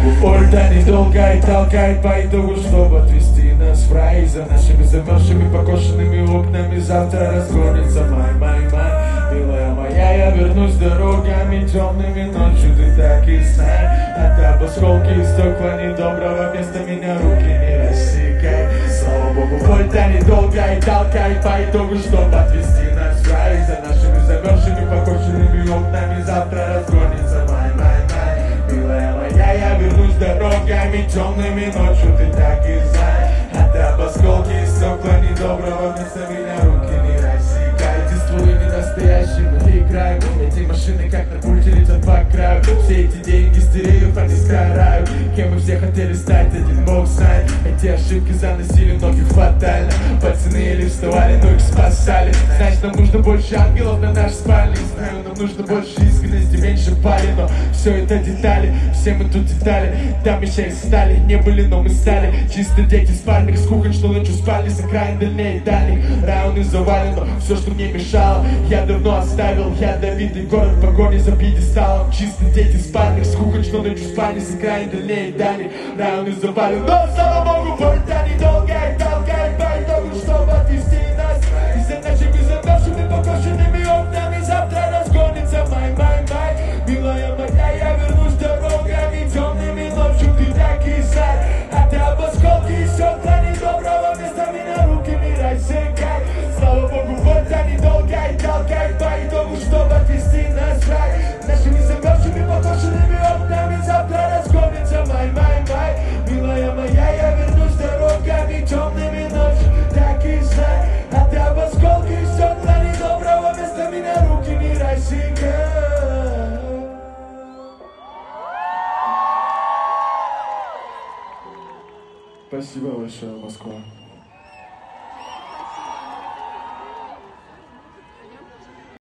Богу, пульта недолго и толкает по итогу, чтобы отвести нас в рай. За нашими замерзшими покошенными окнами завтра разгонится май. Милая моя, я вернусь дорогами темными ночью, ты так и знай. А ты об осколки и стекла недоброго, вместо меня руки не рассекай. Слава Богу, пульта недолго и толкает по итогу, чтобы отвести нас в рай. За нашими замерзшими покошенными окнами завтра разгонится май. Милая моя, я вернусь дорогами темными ночью, ты так и знай. А ты об осколки и стекла недоброго, вместо меня руки не рассекай. Эти стволы не настоящие, мы играем. Эти машины как на пульте летят по краю. Все эти деньги стереют, они сгорают. Кем мы все хотели стать, один бог знает. Эти ошибки заносили ноги фатально. Пацаны еле вставали, но их спасали. Значит, нам нужно больше ангелов на наш спальник. Знаю, нам нужно больше искренности, меньше пали. Но все это детали, все мы тут детали. Там еще их стали, не были, но мы стали. Чисто дети спальник, скука, что ночью спали. С окраин дальней дальних районы завален. Но все, что мне мешало, я давно оставил. Я Давид и город в погоне за пьедесталом. Чисто дети спальник, скука, что ночью спали. С окраин дальней дальних районы завален. Но слава Богу, пульта недолго и толкает по итогу, чтобы отвести нас. И за нашими замерзшими покошенными окнами завтра разгонится май. Милая моя, я вернусь дорогами темными ночью, ты так и знай. А ты об осколки и стекла недоброго, вместо меня руки не рассекай. Слава Богу, пульта недолго и толкает по итогу, чтобы отвести нас в рай. Нашими замерзшими покошенными окнами завтра разгонится май. Милая моя, я вернусь дорогами темными ночью, так и знай. А ты об осколки и стекла недоброго, вместо меня руки не рассекай. Спасибо большое, Москва.